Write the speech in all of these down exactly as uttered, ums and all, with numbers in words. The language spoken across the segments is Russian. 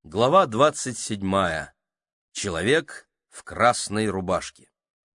Глава двадцать седьмая. Человек в красной рубашке.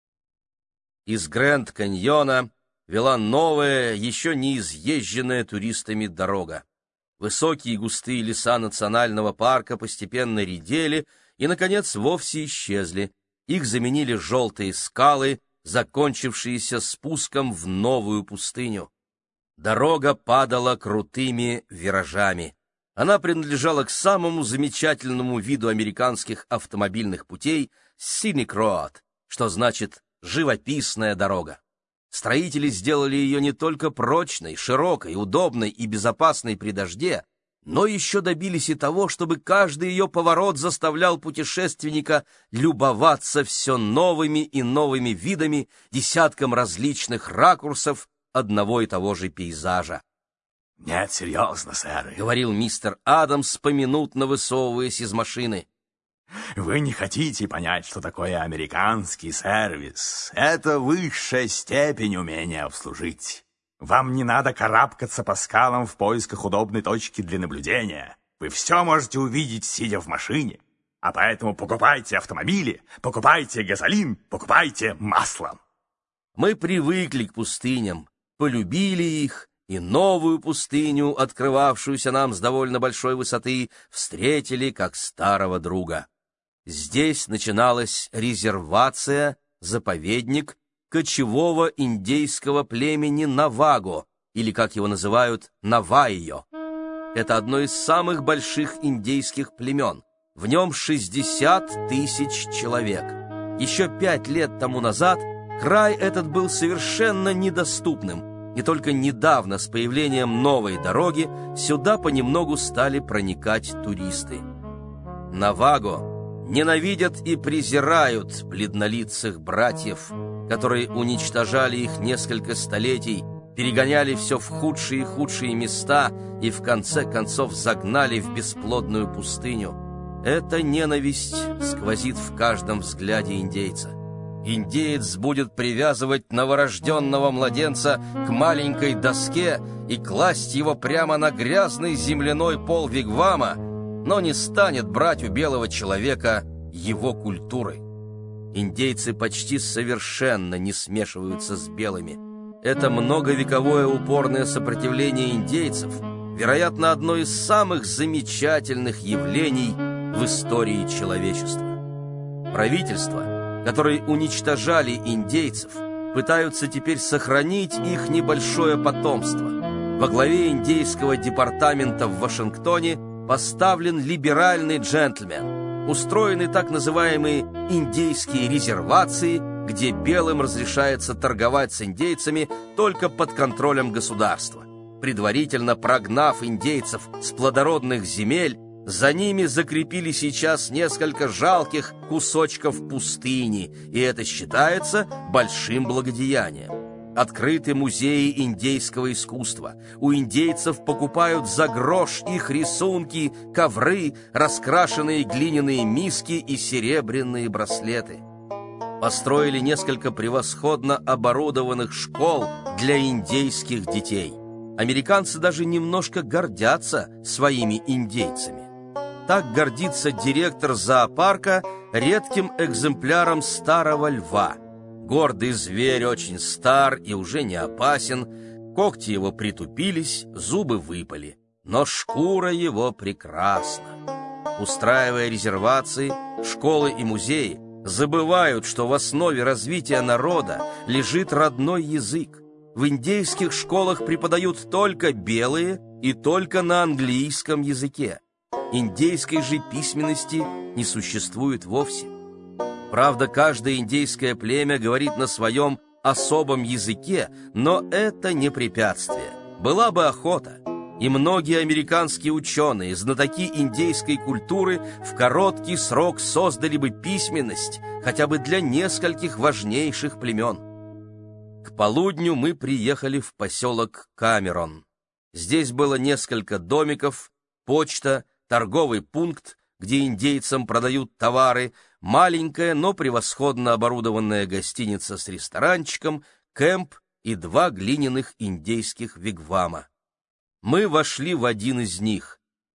Из Грэнд-каньона вела новая, еще не изъезженная туристами дорога. Высокие густые леса национального парка постепенно редели и, наконец, вовсе исчезли. Их заменили желтые скалы, закончившиеся спуском в новую пустыню. Дорога падала крутыми виражами. Она принадлежала к самому замечательному виду американских автомобильных путей — Scenic Road, что значит «живописная дорога». Строители сделали ее не только прочной, широкой, удобной и безопасной при дожде, но еще добились и того, чтобы каждый ее поворот заставлял путешественника любоваться все новыми и новыми видами, десятком различных ракурсов одного и того же пейзажа. «Нет, серьезно, сэр», — говорил мистер Адамс, поминутно высовываясь из машины. «Вы не хотите понять, что такое американский сервис. Это высшая степень умения обслужить. Вам не надо карабкаться по скалам в поисках удобной точки для наблюдения. Вы все можете увидеть, сидя в машине. А поэтому покупайте автомобили, покупайте газолин, покупайте масло». Мы привыкли к пустыням, полюбили их, и новую пустыню, открывавшуюся нам с довольно большой высоты, встретили как старого друга. Здесь начиналась резервация, заповедник кочевого индейского племени Наваго, или, как его называют, Навайо. Это одно из самых больших индейских племен. В нем шестьдесят тысяч человек. Еще пять лет тому назад край этот был совершенно недоступным. И только недавно, с появлением новой дороги, сюда понемногу стали проникать туристы. Наваго ненавидят и презирают бледнолицых братьев, которые уничтожали их несколько столетий, перегоняли все в худшие и худшие места и в конце концов загнали в бесплодную пустыню. Эта ненависть сквозит в каждом взгляде индейца. Индеец будет привязывать новорожденного младенца к маленькой доске и класть его прямо на грязный земляной пол вигвама, но не станет брать у белого человека его культуры. Индейцы почти совершенно не смешиваются с белыми. Это многовековое упорное сопротивление индейцев, вероятно, одно из самых замечательных явлений в истории человечества. Правительство, которые уничтожали индейцев, пытаются теперь сохранить их небольшое потомство. Во главе индейского департамента в Вашингтоне поставлен либеральный джентльмен. Устроены так называемые индейские резервации, где белым разрешается торговать с индейцами только под контролем государства. Предварительно прогнав индейцев с плодородных земель, за ними закрепили сейчас несколько жалких кусочков пустыни, и это считается большим благодеянием. Открыты музеи индейского искусства. У индейцев покупают за грош их рисунки, ковры, раскрашенные глиняные миски и серебряные браслеты. Построили несколько превосходно оборудованных школ для индейских детей. Американцы даже немножко гордятся своими индейцами. Так гордится директор зоопарка редким экземпляром старого льва. Гордый зверь очень стар и уже не опасен, когти его притупились, зубы выпали, но шкура его прекрасна. Устраивая резервации, школы и музеи, забывают, что в основе развития народа лежит родной язык. В индейских школах преподают только белые и только на английском языке. Индейской же письменности не существует вовсе. Правда, каждое индейское племя говорит на своем особом языке, но это не препятствие. Была бы охота, и многие американские ученые, знатоки индейской культуры, в короткий срок создали бы письменность хотя бы для нескольких важнейших племен. К полудню мы приехали в поселок Камерон. Здесь было несколько домиков, почта, торговый пункт, где индейцам продают товары, маленькая, но превосходно оборудованная гостиница с ресторанчиком, кемп и два глиняных индейских вигвама. Мы вошли в один из них.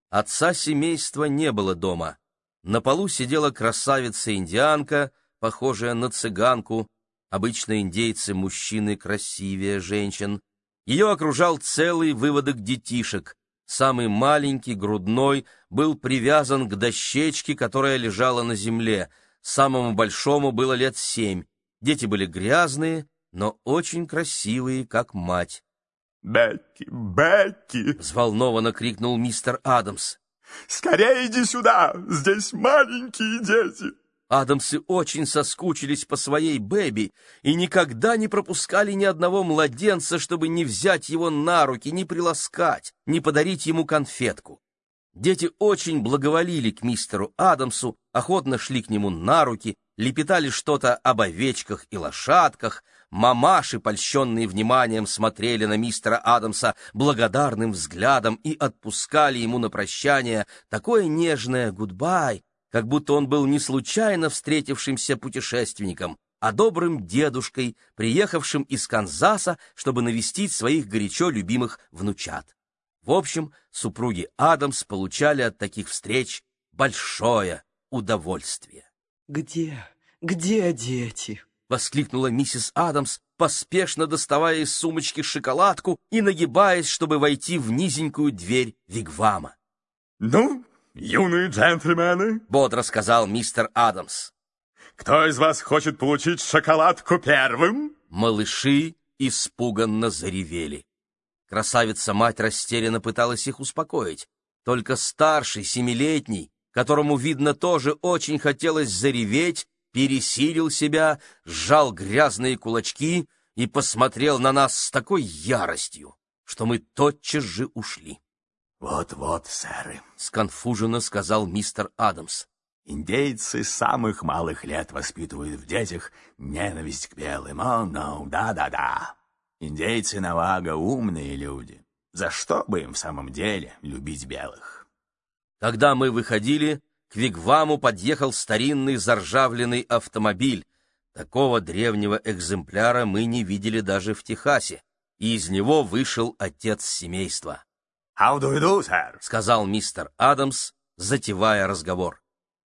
Отца семейства не было дома. На полу сидела красавица-индианка, похожая на цыганку. Обычно индейцы-мужчины красивее женщин. Ее окружал целый выводок детишек. Самый маленький, грудной, был привязан к дощечке, которая лежала на земле. Самому большому было лет семь. Дети были грязные, но очень красивые, как мать. «Бекки, Бекки!» — взволнованно крикнул мистер Адамс. «Скорее иди сюда! Здесь маленькие дети!» Адамсы очень соскучились по своей Бэби и никогда не пропускали ни одного младенца, чтобы не взять его на руки, не приласкать, не подарить ему конфетку. Дети очень благоволили к мистеру Адамсу, охотно шли к нему на руки, лепетали что-то об овечках и лошадках. Мамаши, польщенные вниманием, смотрели на мистера Адамса благодарным взглядом и отпускали ему на прощание такое нежное «гудбай», как будто он был не случайно встретившимся путешественником, а добрым дедушкой, приехавшим из Канзаса, чтобы навестить своих горячо любимых внучат. В общем, супруги Адамс получали от таких встреч большое удовольствие. «Где, где дети?» — воскликнула миссис Адамс, поспешно доставая из сумочки шоколадку и нагибаясь, чтобы войти в низенькую дверь вигвама. «Ну, юные джентльмены», — бодро сказал мистер Адамс, — «кто из вас хочет получить шоколадку первым?» Малыши испуганно заревели. Красавица-мать растерянно пыталась их успокоить. Только старший, семилетний, которому, видно, тоже очень хотелось зареветь, пересилил себя, сжал грязные кулачки и посмотрел на нас с такой яростью, что мы тотчас же ушли. «Вот-вот, сэры», — сконфуженно сказал мистер Адамс. «Индейцы с самых малых лет воспитывают в детях ненависть к белым. О, ну, да-да-да. Индейцы Наваго умные люди. За что бы им в самом деле любить белых?» Когда мы выходили, к вигваму подъехал старинный заржавленный автомобиль. Такого древнего экземпляра мы не видели даже в Техасе, и из него вышел отец семейства. «How do you do, sir?» — сказал мистер Адамс, затевая разговор.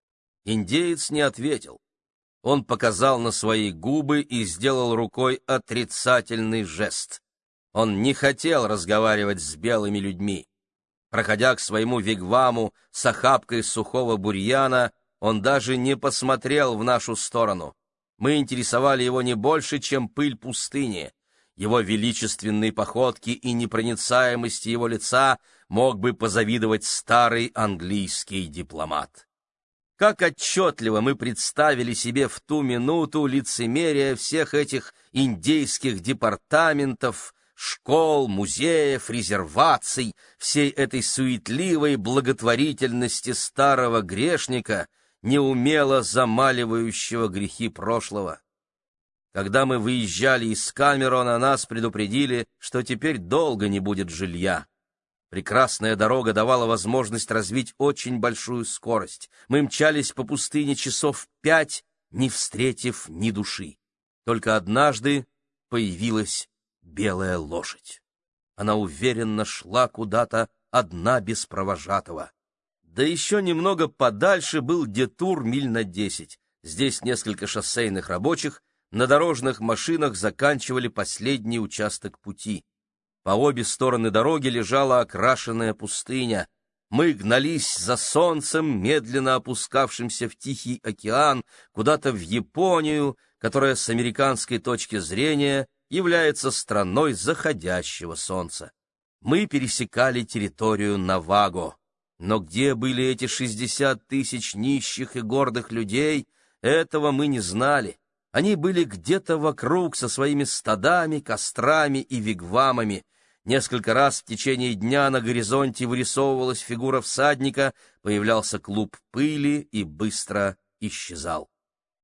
Индеец не ответил. Он показал на свои губы и сделал рукой отрицательный жест. Он не хотел разговаривать с белыми людьми. Проходя к своему вигваму с охапкой сухого бурьяна, он даже не посмотрел в нашу сторону. Мы интересовали его не больше, чем пыль пустыни. Его величественной походке и непроницаемости его лица мог бы позавидовать старый английский дипломат. Как отчетливо мы представили себе в ту минуту лицемерие всех этих индейских департаментов, школ, музеев, резерваций, всей этой суетливой благотворительности старого грешника, неумело замаливающего грехи прошлого. Когда мы выезжали из Камерона, нас предупредили, что теперь долго не будет жилья. Прекрасная дорога давала возможность развить очень большую скорость. Мы мчались по пустыне часов пять, не встретив ни души. Только однажды появилась белая лошадь. Она уверенно шла куда-то одна без провожатого. Да еще немного подальше был детур миль на десять. Здесь несколько шоссейных рабочих на дорожных машинах заканчивали последний участок пути. По обе стороны дороги лежала окрашенная пустыня. Мы гнались за солнцем, медленно опускавшимся в Тихий океан, куда-то в Японию, которая с американской точки зрения является страной заходящего солнца. Мы пересекали территорию Наваго. Но где были эти шестьдесят тысяч нищих и гордых людей, этого мы не знали. Они были где-то вокруг со своими стадами, кострами и вигвамами. Несколько раз в течение дня на горизонте вырисовывалась фигура всадника, появлялся клуб пыли и быстро исчезал.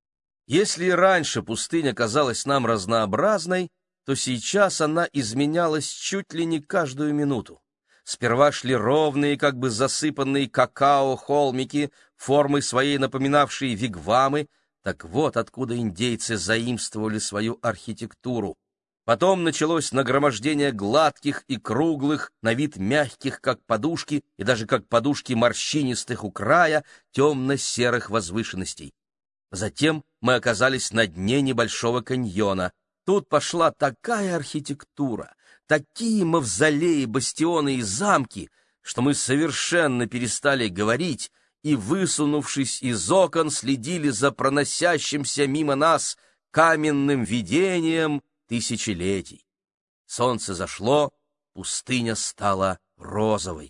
Если и раньше пустыня казалась нам разнообразной, то сейчас она изменялась чуть ли не каждую минуту. Сперва шли ровные, как бы засыпанные какао холмики, формой своей напоминавшие вигвамы. Так вот откуда индейцы заимствовали свою архитектуру. Потом началось нагромождение гладких и круглых, на вид мягких, как подушки, и даже как подушки морщинистых у края, темно-серых возвышенностей. Затем мы оказались на дне небольшого каньона. Тут пошла такая архитектура, такие мавзолеи, бастионы и замки, что мы совершенно перестали говорить и, высунувшись из окон, следили за проносящимся мимо нас каменным видением тысячелетий. Солнце зашло, пустыня стала розовой.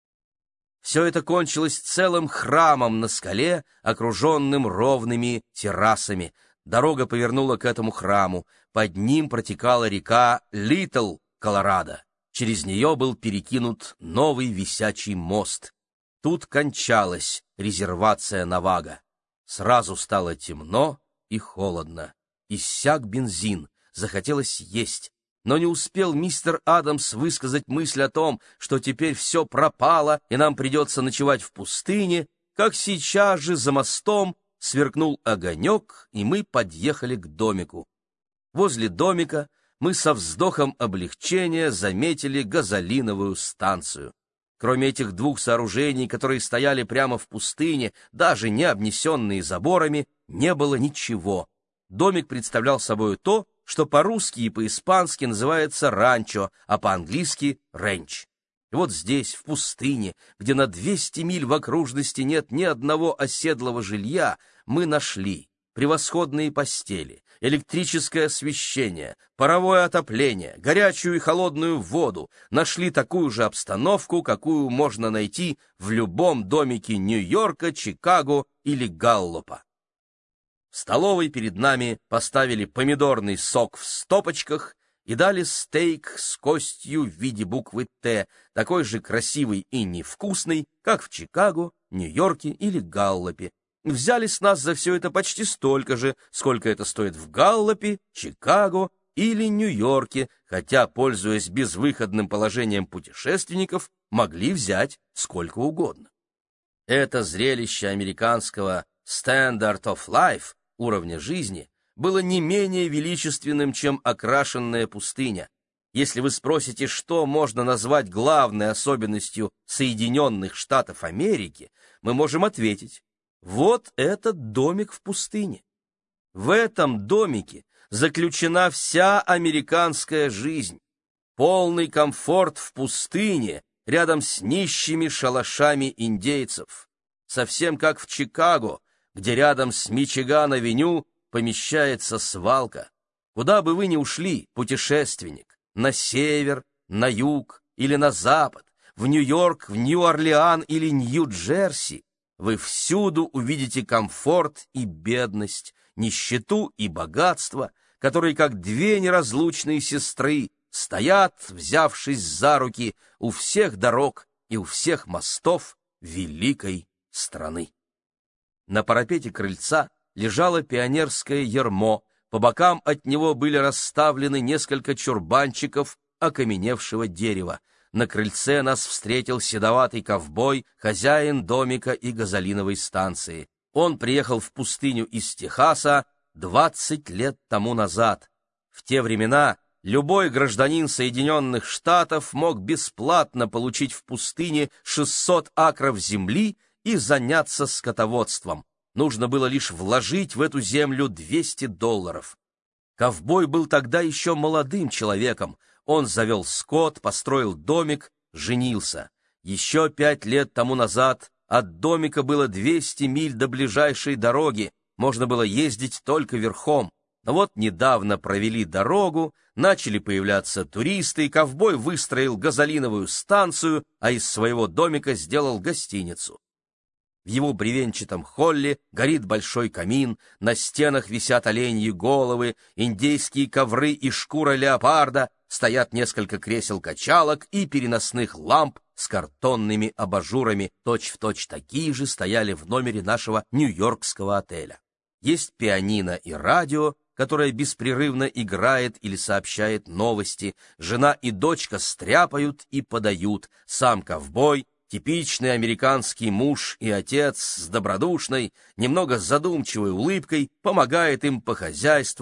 Все это кончилось целым храмом на скале, окруженным ровными террасами. Дорога повернула к этому храму. Под ним протекала река Литл, Колорадо. Через нее был перекинут новый висячий мост. Тут кончалась резервация Навага. Сразу стало темно и холодно. Иссяк бензин, захотелось есть. Но не успел мистер Адамс высказать мысль о том, что теперь все пропало и нам придется ночевать в пустыне, как сейчас же за мостом сверкнул огонек, и мы подъехали к домику. Возле домика мы со вздохом облегчения заметили газолиновую станцию. Кроме этих двух сооружений, которые стояли прямо в пустыне, даже не обнесенные заборами, не было ничего. Домик представлял собой то, что по-русски и по-испански называется ранчо, а по-английски ренч. И вот здесь, в пустыне, где на двести миль в окружности нет ни одного оседлого жилья, мы нашли превосходные постели, электрическое освещение, паровое отопление, горячую и холодную воду, нашли такую же обстановку, какую можно найти в любом домике Нью-Йорка, Чикаго или Галлопа. В столовой перед нами поставили помидорный сок в стопочках и дали стейк с костью в виде буквы «Т», такой же красивый и невкусный, как в Чикаго, Нью-Йорке или Галлопе. Взяли с нас за все это почти столько же, сколько это стоит в Галлопе, Чикаго или Нью-Йорке, хотя, пользуясь безвыходным положением путешественников, могли взять сколько угодно. Это зрелище американского «standard of life» уровня жизни было не менее величественным, чем окрашенная пустыня. Если вы спросите, что можно назвать главной особенностью Соединенных Штатов Америки, мы можем ответить: вот этот домик в пустыне. В этом домике заключена вся американская жизнь. Полный комфорт в пустыне, рядом с нищими шалашами индейцев. Совсем как в Чикаго, где рядом с Мичиган-авеню помещается свалка. Куда бы вы ни ушли, путешественник, на север, на юг или на запад, в Нью-Йорк, в Нью-Орлеан или Нью-Джерси, вы всюду увидите комфорт и бедность, нищету и богатство, которые, как две неразлучные сестры, стоят, взявшись за руки, у всех дорог и у всех мостов великой страны. На парапете крыльца лежало пионерское ярмо, по бокам от него были расставлены несколько чурбанчиков окаменевшего дерева. На крыльце нас встретил седоватый ковбой, хозяин домика и газолиновой станции. Он приехал в пустыню из Техаса двадцать лет тому назад. В те времена любой гражданин Соединенных Штатов мог бесплатно получить в пустыне шестьсот акров земли и заняться скотоводством. Нужно было лишь вложить в эту землю двести долларов. Ковбой был тогда еще молодым человеком. Он завел скот, построил домик, женился. Еще пять лет тому назад от домика было двести миль до ближайшей дороги, можно было ездить только верхом. Но вот недавно провели дорогу, начали появляться туристы, и ковбой выстроил газолиновую станцию, а из своего домика сделал гостиницу. В его бревенчатом холле горит большой камин, на стенах висят оленьи головы, индейские ковры и шкура леопарда, стоят несколько кресел-качалок и переносных ламп с картонными абажурами, точь-в-точь такие же стояли в номере нашего нью-йоркского отеля. Есть пианино и радио, которое беспрерывно играет или сообщает новости, жена и дочка стряпают и подают, сам ковбой, типичный американский муж и отец с добродушной, немного задумчивой улыбкой помогает им по хозяйству,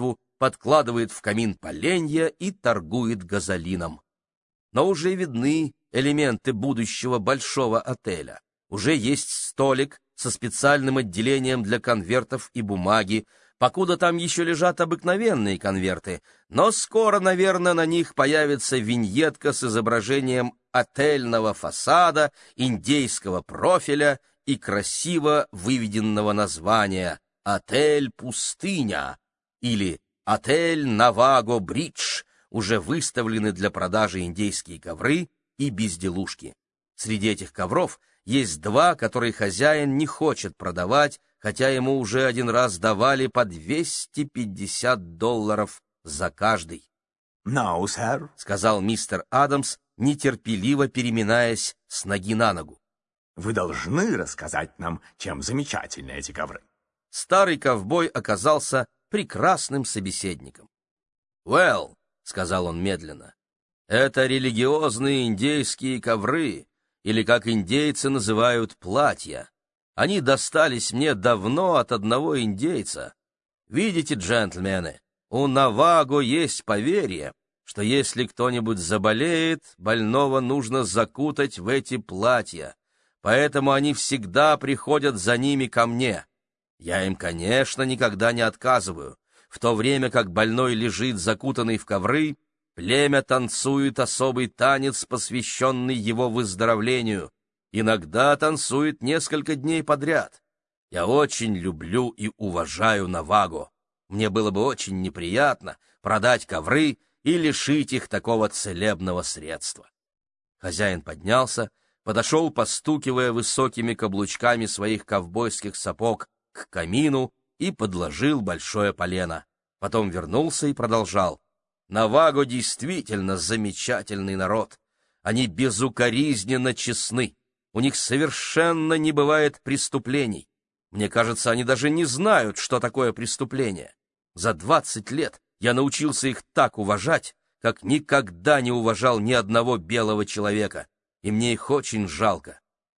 подкладывает в камин поленья и торгует газолином. Но уже видны элементы будущего большого отеля. Уже есть столик со специальным отделением для конвертов и бумаги, покуда там еще лежат обыкновенные конверты, но скоро, наверное, на них появится виньетка с изображением отельного фасада, индейского профиля и красиво выведенного названия «Отель Пустыня» или «Отель Наваго-Бридж». Уже выставлены для продажи индейские ковры и безделушки. Среди этих ковров есть два, которые хозяин не хочет продавать, хотя ему уже один раз давали по двести пятьдесят долларов за каждый. «No, сэр», — сказал мистер Адамс, нетерпеливо переминаясь с ноги на ногу. «Вы должны рассказать нам, чем замечательны эти ковры». Старый ковбой оказался прекрасным собеседником. «Well», — сказал он медленно, — «это религиозные индейские ковры, или, как индейцы называют, платья. Они достались мне давно от одного индейца. Видите, джентльмены, у Наваго есть поверье, что если кто-нибудь заболеет, больного нужно закутать в эти платья, поэтому они всегда приходят за ними ко мне. Я им, конечно, никогда не отказываю. В то время как больной лежит закутанный в ковры, племя танцует особый танец, посвященный его выздоровлению. Иногда танцует несколько дней подряд. Я очень люблю и уважаю Наваго. Мне было бы очень неприятно продать ковры и лишить их такого целебного средства». Хозяин поднялся, подошел, постукивая высокими каблучками своих ковбойских сапог к камину и подложил большое полено. Потом вернулся и продолжал. «Наваго действительно замечательный народ. Они безукоризненно честны. У них совершенно не бывает преступлений. Мне кажется, они даже не знают, что такое преступление. За двадцать лет я научился их так уважать, как никогда не уважал ни одного белого человека, и мне их очень жалко.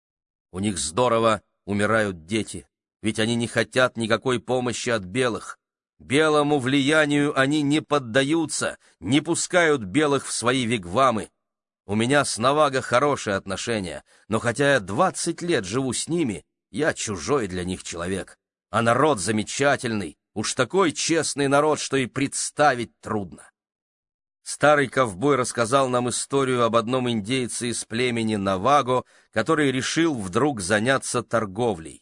У них здорово умирают дети, ведь они не хотят никакой помощи от белых. Белому влиянию они не поддаются, не пускают белых в свои вигвамы. У меня с Наваго хорошие отношения, но хотя я двадцать лет живу с ними, я чужой для них человек. А народ замечательный, уж такой честный народ, что и представить трудно». Старый ковбой рассказал нам историю об одном индейце из племени Наваго, который решил вдруг заняться торговлей.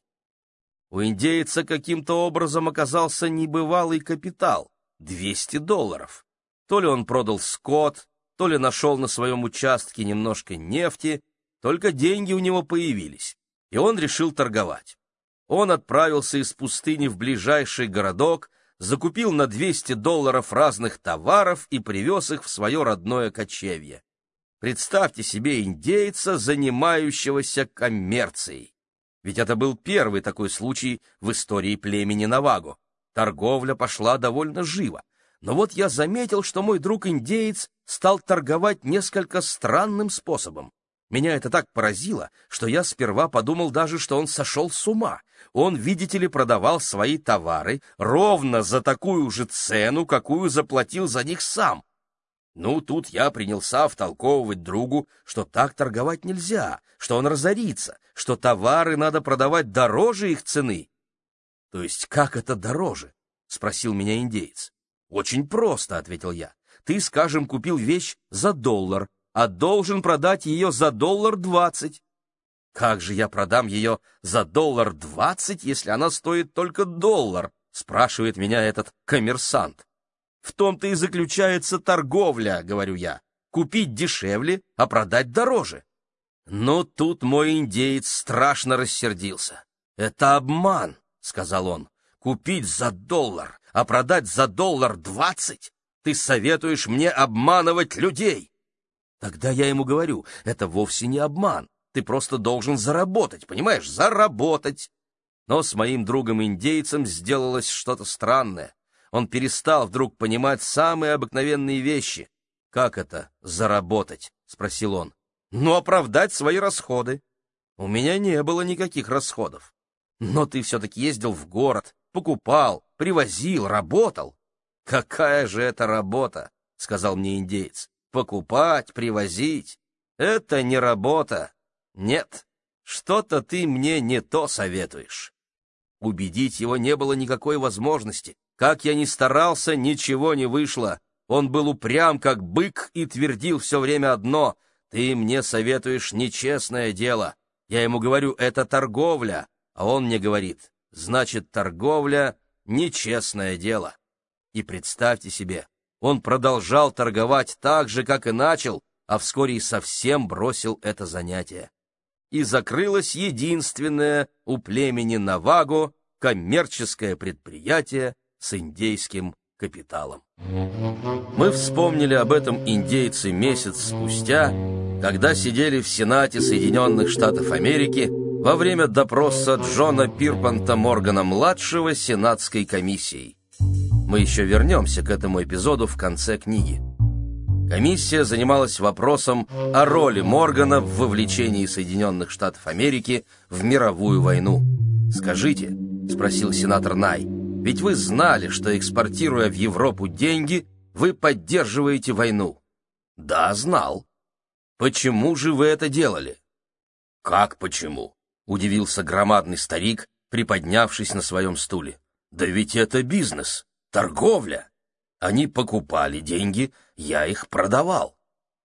У индейца каким-то образом оказался небывалый капитал — двести долларов. То ли он продал скот, то ли нашел на своем участке немножко нефти, только деньги у него появились, и он решил торговать. Он отправился из пустыни в ближайший городок, закупил на двести долларов разных товаров и привез их в свое родное кочевье. Представьте себе индейца, занимающегося коммерцией. Ведь это был первый такой случай в истории племени Наваго. Торговля пошла довольно живо. Но вот я заметил, что мой друг-индеец стал торговать несколько странным способом. Меня это так поразило, что я сперва подумал даже, что он сошел с ума. Он, видите ли, продавал свои товары ровно за такую же цену, какую заплатил за них сам. Ну, тут я принялся втолковывать другу, что так торговать нельзя, что он разорится, что товары надо продавать дороже их цены. — То есть как это дороже? — спросил меня индеец. — Очень просто, — ответил я. — Ты, скажем, купил вещь за доллар, а должен продать ее за доллар двадцать. Как же я продам ее за доллар двадцать, если она стоит только доллар? — спрашивает меня этот коммерсант. В том-то и заключается торговля, говорю я. Купить дешевле, а продать дороже. Но тут мой индеец страшно рассердился. Это обман, сказал он. Купить за доллар, а продать за доллар двадцать? Ты советуешь мне обманывать людей? Тогда я ему говорю, это вовсе не обман. Ты просто должен заработать, понимаешь, заработать. Но с моим другом-индейцем сделалось что-то странное. Он перестал вдруг понимать самые обыкновенные вещи. «Как это заработать?» — спросил он. «Ну, оправдать свои расходы». «У меня не было никаких расходов». «Но ты все-таки ездил в город, покупал, привозил, работал». «Какая же это работа?» — сказал мне индеец. «Покупать, привозить — это не работа. Нет, что-то ты мне не то советуешь». Убедить его не было никакой возможности. Как я ни старался, ничего не вышло. Он был упрям, как бык, и твердил все время одно: «Ты мне советуешь нечестное дело». Я ему говорю: «Это торговля», а он мне говорит: «Значит, торговля — нечестное дело». И представьте себе, он продолжал торговать так же, как и начал, а вскоре и совсем бросил это занятие. И закрылось единственное у племени Наваго коммерческое предприятие с индейским капиталом. Мы вспомнили об этом индейце месяц спустя, когда сидели в Сенате Соединенных Штатов Америки во время допроса Джона Пирпанта Моргана-младшего Сенатской комиссией. Мы еще вернемся к этому эпизоду в конце книги. Комиссия занималась вопросом о роли Моргана в вовлечении Соединенных Штатов Америки в мировую войну. «Скажите», — спросил сенатор Най, — «ведь вы знали, что, экспортируя в Европу деньги, вы поддерживаете войну?» «Да, знал». «Почему же вы это делали?» «Как почему?» — удивился громадный старик, приподнявшись на своем стуле. «Да ведь это бизнес, торговля. Они покупали деньги, я их продавал».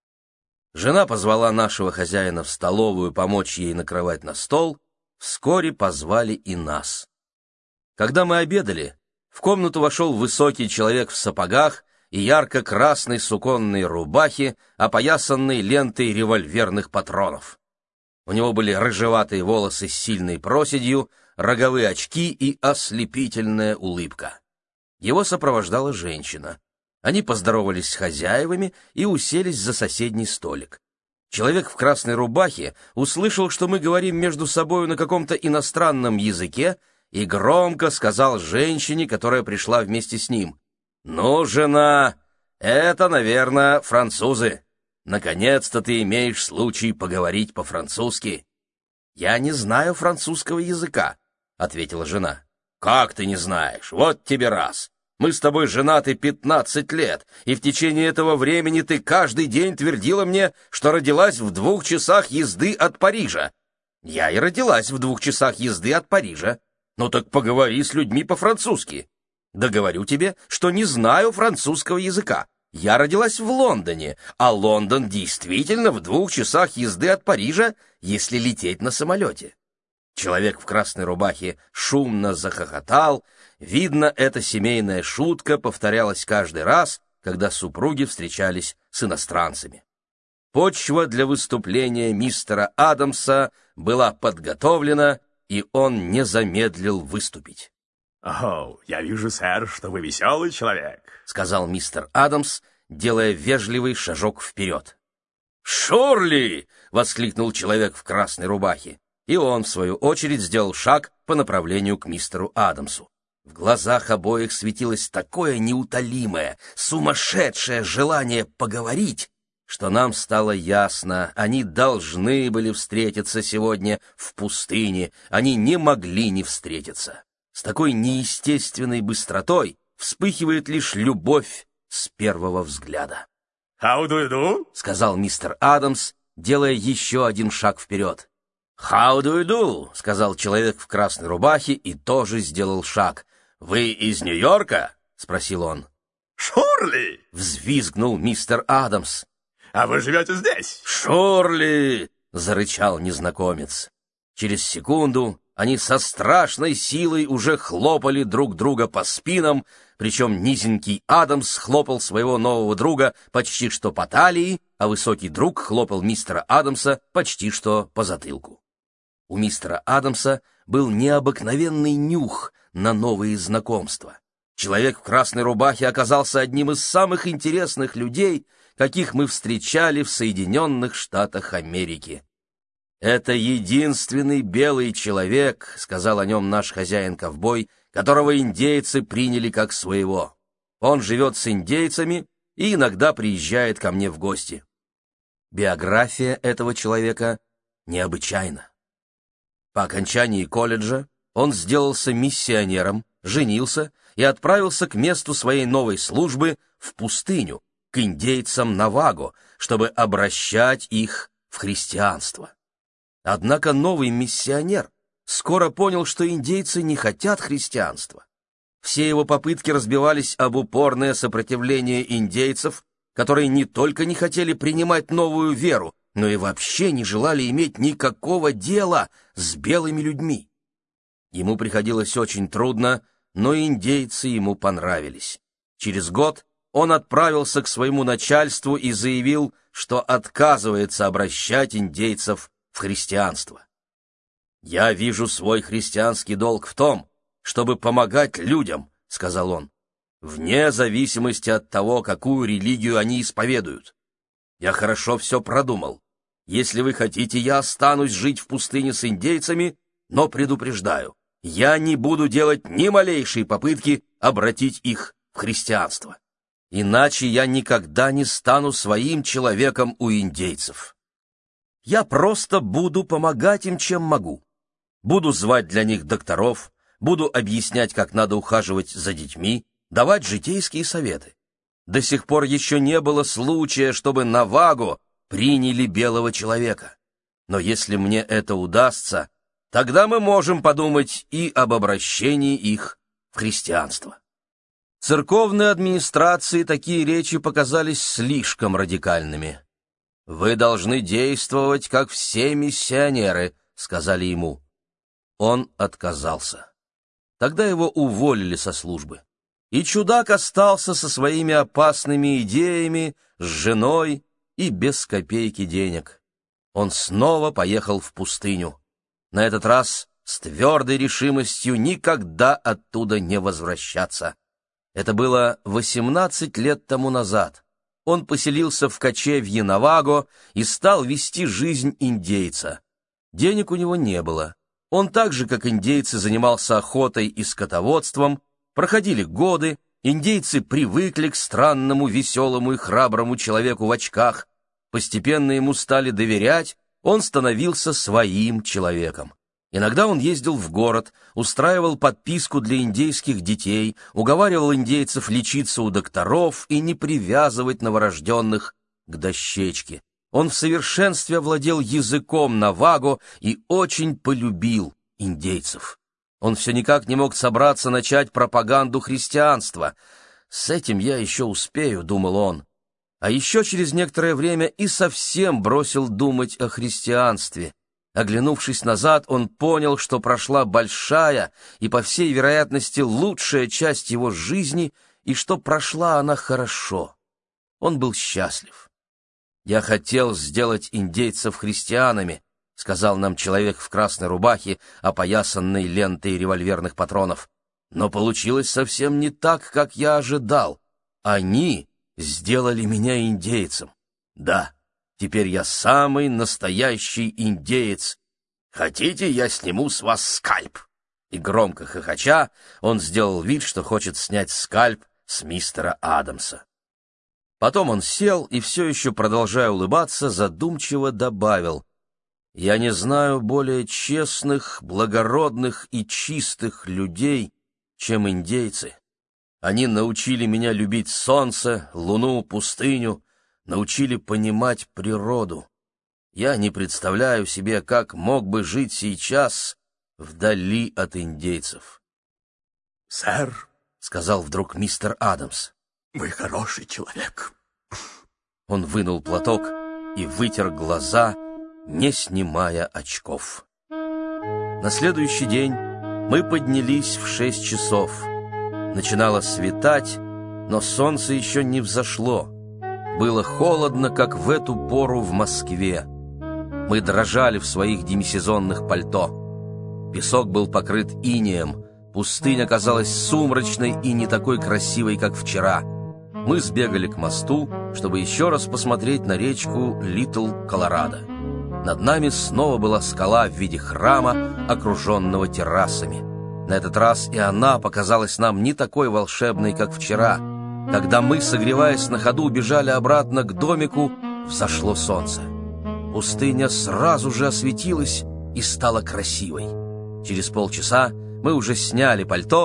Жена позвала нашего хозяина в столовую помочь ей накрывать на стол. Вскоре позвали и нас. Когда мы обедали, в комнату вошел высокий человек в сапогах и ярко-красной суконной рубахе, опоясанной лентой револьверных патронов. У него были рыжеватые волосы с сильной проседью, роговые очки и ослепительная улыбка. Его сопровождала женщина. Они поздоровались с хозяевами и уселись за соседний столик. Человек в красной рубахе услышал, что мы говорим между собою на каком-то иностранном языке, и громко сказал женщине, которая пришла вместе с ним: «Ну, жена, это, наверное, французы. Наконец-то ты имеешь случай поговорить по-французски». «Я не знаю французского языка», — ответила жена. «Как ты не знаешь? Вот тебе раз. Мы с тобой женаты пятнадцать лет, и в течение этого времени ты каждый день твердила мне, что родилась в двух часах езды от Парижа. Я и родилась в двух часах езды от Парижа. Ну так поговори с людьми по-французски. Да говорю тебе, что не знаю французского языка. Я родилась в Лондоне, а Лондон действительно в двух часах езды от Парижа, если лететь на самолете». Человек в красной рубахе шумно захохотал. Видно, эта семейная шутка повторялась каждый раз, когда супруги встречались с иностранцами. Почва для выступления мистера Адамса была подготовлена, и он не замедлил выступить. «О, я вижу, сэр, что вы веселый человек», — сказал мистер Адамс, делая вежливый шажок вперед. «Шурли!» — воскликнул человек в красной рубахе. И он, в свою очередь, сделал шаг по направлению к мистеру Адамсу. В глазах обоих светилось такое неутолимое, сумасшедшее желание поговорить, что нам стало ясно, они должны были встретиться сегодня в пустыне, они не могли не встретиться. С такой неестественной быстротой вспыхивает лишь любовь с первого взгляда. «How do you do?» — сказал мистер Адамс, делая еще один шаг вперед. «How do you do?» — сказал человек в красной рубахе и тоже сделал шаг. «Вы из Нью-Йорка?» — спросил он. «Шурли!» — взвизгнул мистер Адамс. «А вы живете здесь?» «Шурли!» — зарычал незнакомец. Через секунду они со страшной силой уже хлопали друг друга по спинам, причем низенький Адамс хлопал своего нового друга почти что по талии, а высокий друг хлопал мистера Адамса почти что по затылку. У мистера Адамса был необыкновенный нюх на новые знакомства. Человек в красной рубахе оказался одним из самых интересных людей, каких мы встречали в Соединенных Штатах Америки. «Это единственный белый человек», — сказал о нем наш хозяин-ковбой, которого индейцы приняли как своего. «Он живет с индейцами и иногда приезжает ко мне в гости». Биография этого человека необычайна. По окончании колледжа он сделался миссионером, женился и отправился к месту своей новой службы в пустыню, к индейцам Наваго, чтобы обращать их в христианство. Однако новый миссионер скоро понял, что индейцы не хотят христианства. Все его попытки разбивались об упорное сопротивление индейцев, которые не только не хотели принимать новую веру, но и вообще не желали иметь никакого дела с белыми людьми. Ему приходилось очень трудно, но индейцы ему понравились. Через год он отправился к своему начальству и заявил, что отказывается обращать индейцев в христианство. «Я вижу свой христианский долг в том, чтобы помогать людям», — сказал он, «вне зависимости от того, какую религию они исповедуют. Я хорошо все продумал. Если вы хотите, я останусь жить в пустыне с индейцами, но предупреждаю, я не буду делать ни малейшей попытки обратить их в христианство. Иначе я никогда не стану своим человеком у индейцев. Я просто буду помогать им, чем могу. Буду звать для них докторов, буду объяснять, как надо ухаживать за детьми, давать житейские советы. До сих пор еще не было случая, чтобы Наваго приняли белого человека. Но если мне это удастся, тогда мы можем подумать и об обращении их в христианство». Церковной администрации такие речи показались слишком радикальными. «Вы должны действовать, как все миссионеры», — сказали ему. Он отказался. Тогда его уволили со службы. И чудак остался со своими опасными идеями, с женой и без копейки денег. Он снова поехал в пустыню. На этот раз с твердой решимостью никогда оттуда не возвращаться. Это было восемнадцать лет тому назад. Он поселился в кочевье Наваго и стал вести жизнь индейца. Денег у него не было. Он так же, как индейцы, занимался охотой и скотоводством. Проходили годы, индейцы привыкли к странному, веселому и храброму человеку в очках. Постепенно ему стали доверять, он становился своим человеком. Иногда он ездил в город, устраивал подписку для индейских детей, уговаривал индейцев лечиться у докторов и не привязывать новорожденных к дощечке. Он в совершенстве овладел языком Наваго и очень полюбил индейцев. Он все никак не мог собраться начать пропаганду христианства. «С этим я еще успею», — думал он. А еще через некоторое время и совсем бросил думать о христианстве. Оглянувшись назад, он понял, что прошла большая и, по всей вероятности, лучшая часть его жизни, и что прошла она хорошо. Он был счастлив. «Я хотел сделать индейцев христианами», — сказал нам человек в красной рубахе, опоясанной лентой револьверных патронов. «Но получилось совсем не так, как я ожидал. Они сделали меня индейцем. Да, теперь я самый настоящий индеец. Хотите, я сниму с вас скальп?» И громко хохоча, он сделал вид, что хочет снять скальп с мистера Адамса. Потом он сел и, все еще продолжая улыбаться, задумчиво добавил: «Я не знаю более честных, благородных и чистых людей, чем индейцы. Они научили меня любить солнце, луну, пустыню, научили понимать природу. Я не представляю себе, как мог бы жить сейчас вдали от индейцев». «Сэр», — сказал вдруг мистер Адамс, — «вы хороший человек». Он вынул платок и вытер глаза, не снимая очков. На следующий день мы поднялись в шесть часов. Начинало светать, но солнце еще не взошло. Было холодно, как в эту пору в Москве. Мы дрожали в своих демисезонных пальто. Песок был покрыт инеем, пустыня казалась сумрачной и не такой красивой, как вчера. Мы сбегали к мосту, чтобы еще раз посмотреть на речку Литл Колорадо. Над нами снова была скала в виде храма, окруженного террасами. На этот раз и она показалась нам не такой волшебной, как вчера. Когда мы, согреваясь на ходу, бежали обратно к домику, взошло солнце. Пустыня сразу же осветилась и стала красивой. Через полчаса мы уже сняли пальто,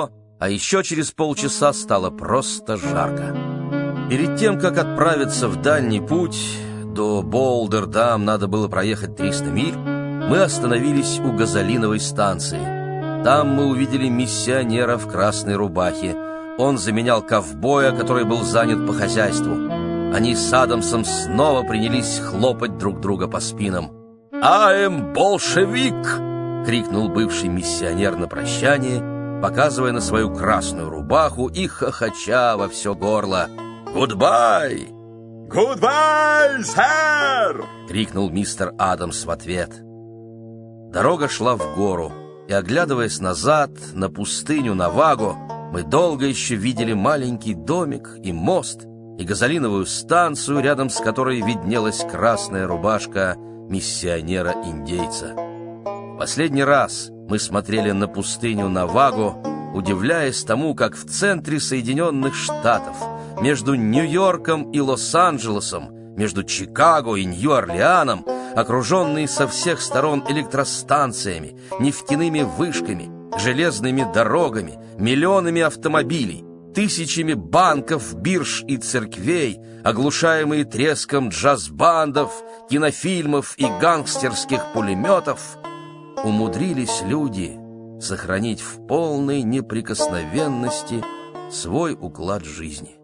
а еще через полчаса стало просто жарко. Перед тем, как отправиться в дальний путь, до Болдер-Дам надо было проехать триста миль, мы остановились у газолиновой станции. Там мы увидели миссионера в красной рубахе. Он заменял ковбоя, который был занят по хозяйству. Они с Адамсом снова принялись хлопать друг друга по спинам. «Аэм большевик!» — крикнул бывший миссионер на прощание, показывая на свою красную рубаху и хохоча во все горло. «Гудбай!» «Гудбай, сэр!» — крикнул мистер Адамс в ответ. Дорога шла в гору, и, оглядываясь назад на пустыню Наваго, мы долго еще видели маленький домик и мост, и газолиновую станцию, рядом с которой виднелась красная рубашка миссионера-индейца. В последний раз мы смотрели на пустыню Наваго, удивляясь тому, как в центре Соединенных Штатов, между Нью-Йорком и Лос-Анджелесом, между Чикаго и Нью-Орлеаном, окруженные со всех сторон электростанциями, нефтяными вышками, железными дорогами, миллионами автомобилей, тысячами банков, бирж и церквей, оглушаемые треском джаз-бандов, кинофильмов и гангстерских пулеметов, умудрились люди сохранить в полной неприкосновенности свой уклад жизни.